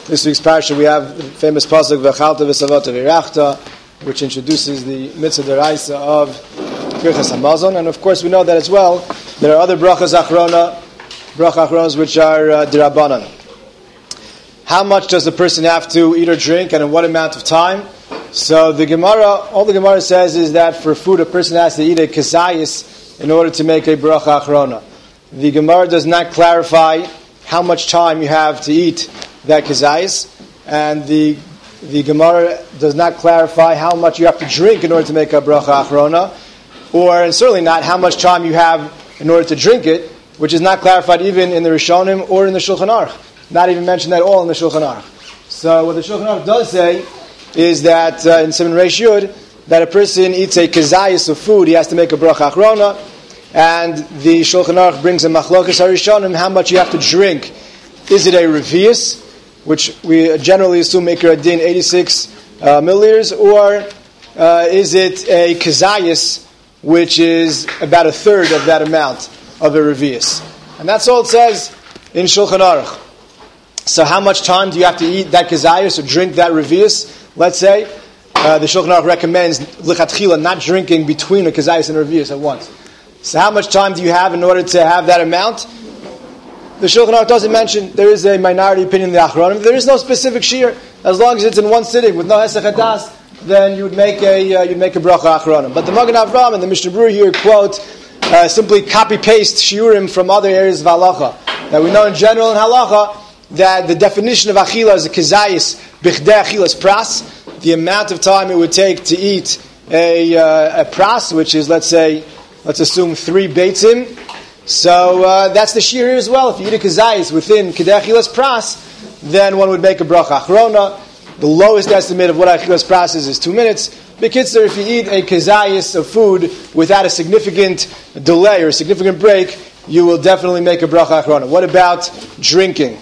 this week's parsha we have the famous pasuk V'chalta v'savata v'irachta, which introduces the mitzvah deraisa of Birchas Hamazon, and of course we know that as well. There are other brachas achronas which are derabanan. How much does the person have to eat or drink, and in what amount of time? So the Gemara, all the Gemara says is that for food a person has to eat a kezayis in order to make a bracha achrona. The Gemara does not clarify how much time you have to eat that kezayis, and the Gemara does not clarify how much you have to drink in order to make a bracha achrona, and certainly not how much time you have in order to drink it, which is not clarified even in the Rishonim or in the Shulchan Aruch. Not even mentioned at all in the Shulchan Aruch. So what the Shulchan Aruch does say is that in Siman Reish Yud, that a person eats a kezayis of food, he has to make a bracha achrona, and the Shulchan Aruch brings a machlokas harishonim how much you have to drink. Is it a revius, which we generally assume Ikar Adin 86 milliliters, or is it a kezayis, which is about a third of that amount of a revius? And that's all it says in Shulchan Aruch. So how much time do you have to eat that kezayis or drink that revius? Let's say the Shulchan Aruch recommends lichatchila not drinking between a kezayis and a revius at once. So how much time do you have in order to have that amount? The Shulchan Aruch doesn't mention. There is a minority opinion in the Achronim. There is no specific shiur. As long as it's in one sitting with no hesech hadas, then you would make a bracha Achronim. But the Magen Avraham and the Mishnah Berurah here quote simply copy paste shiurim from other areas of halacha. That we know in general in halacha that the definition of achila is a kezayis bichdei achilas pras, the amount of time it would take to eat a pras, which is let's assume 3 beitzim. So that's the shiur here as well. If you eat a kezayis within kidei achilas pras, then one would make a bracha achrona. The lowest estimate of what achilas pras is 2 minutes. B'kitzur, if you eat a kezayis of food without a significant delay or a significant break, you will definitely make a bracha achrona. What about drinking?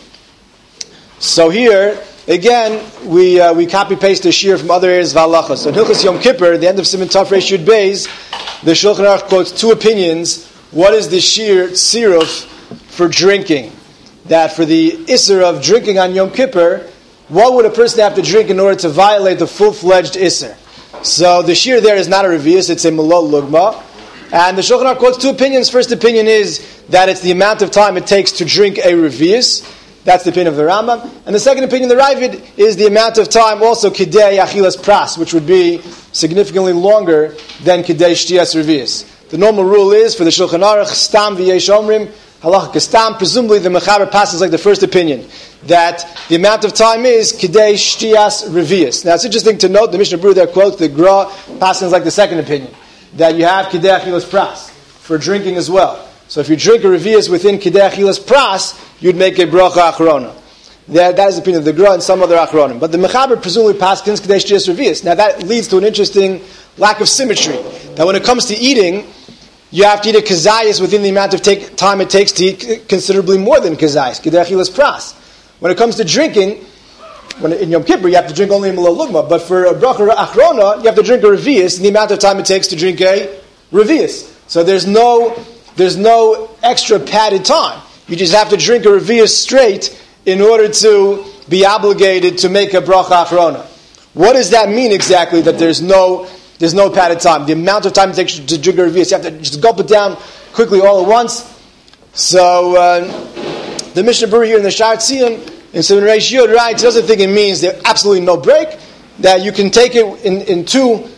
So here, again, we copy-paste the shiur from other areas of halacha. So in Hilchos Yom Kippur, the end of Siman Tov Reish Yud Beis, the Shulchan Aruch quotes 2 opinions. What is the shiur tziruf for drinking? That for the isser of drinking on Yom Kippur, what would a person have to drink in order to violate the full-fledged isser? So the shiur there is not a revius, it's a melol lugma. And the Shulchan Aruch quotes 2 opinions. First opinion is that it's the amount of time it takes to drink a revius. That's the opinion of the Rambam. And the second opinion, the Ravid, is the amount of time also kidei achilas pras, which would be significantly longer than kidei shtiyas revius. The normal rule is for the Shulchan Aruch, stam v'yesh omrim, halacha kastam. Presumably the Mechaber passes like the first opinion, that the amount of time is kidei shtiyas revius. Now it's interesting to note the Mishnah Berurah there quotes the Gra passes like the second opinion, that you have kidei achilas pras for drinking as well. So if you drink a revius within kidei achilas pras, you'd make a bracha achrona. That is the opinion of the Gra and some other achronim. But the Mechaber presumably passes kidei shtiyas revius. Now that leads to an interesting lack of symmetry. That when it comes to eating, you have to eat a kezayis within the amount of time it takes to eat considerably more than kezayis, kidei achilas pras. When it comes to drinking, in Yom Kippur you have to drink only a melol lugma, but for a bracha achrona, you have to drink a revius in the amount of time it takes to drink a revius. So there's no extra padded time. You just have to drink a revius straight in order to be obligated to make a bracha achrona. What does that mean exactly, that there's no padded time? The amount of time it takes to drink a revius, you have to just gulp it down quickly all at once. So the Mishnah Berurah here in the Sha'ar Tziyun, in Siman Reish Yud, right, doesn't think it means there's absolutely no break, that you can take it in two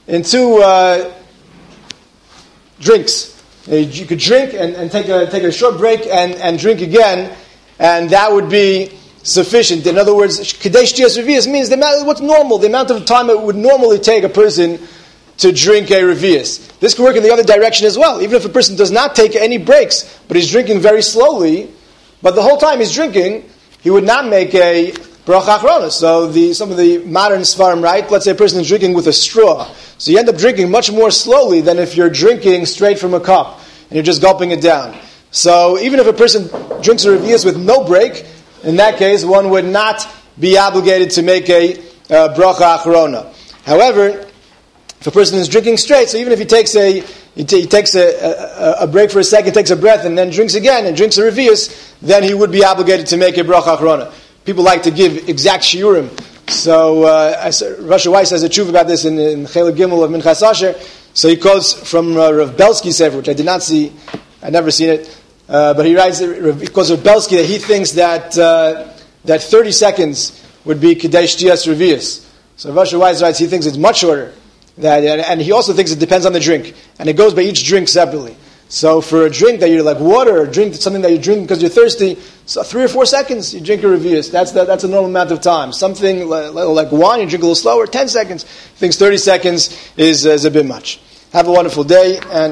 drinks. You could drink and take a short break and drink again, and that would be sufficient. In other words, kidei shtiyas revius means what's normal, the amount of time it would normally take a person to drink a revius. This can work in the other direction as well. Even if a person does not take any breaks, but he's drinking very slowly, but the whole time he's drinking, he would not make a bracha achrona. So some of the modern svarim, right? Let's say a person is drinking with a straw. So you end up drinking much more slowly than if you're drinking straight from a cup and you're just gulping it down. So even if a person drinks a revius with no break, in that case, one would not be obligated to make a bracha achrona. However, if a person is drinking straight, so even if he takes a break for a second, takes a breath, and then drinks again, and drinks a revius, then he would be obligated to make a bracha achrona. people like to give exact shiurim. So Rosh Weiss has a tshuva about this in Chelek Gimel of Minchas Asher. So he quotes from Rav Belsky Sefer, which I did not see, I'd never seen it, but he writes, he quotes Rav Belsky that he thinks that 30 seconds would be Kadesh Tias Revius. So Rosh Weiss writes he thinks it's much shorter, and he also thinks it depends on the drink, and it goes by each drink separately. So for a drink that you're like water, or drink something that you're drinking because you're thirsty, so 3 or 4 seconds you drink a revius. That's a normal amount of time. Something like wine, you drink a little slower, 10 seconds. He thinks 30 seconds is a bit much. Have a wonderful day, and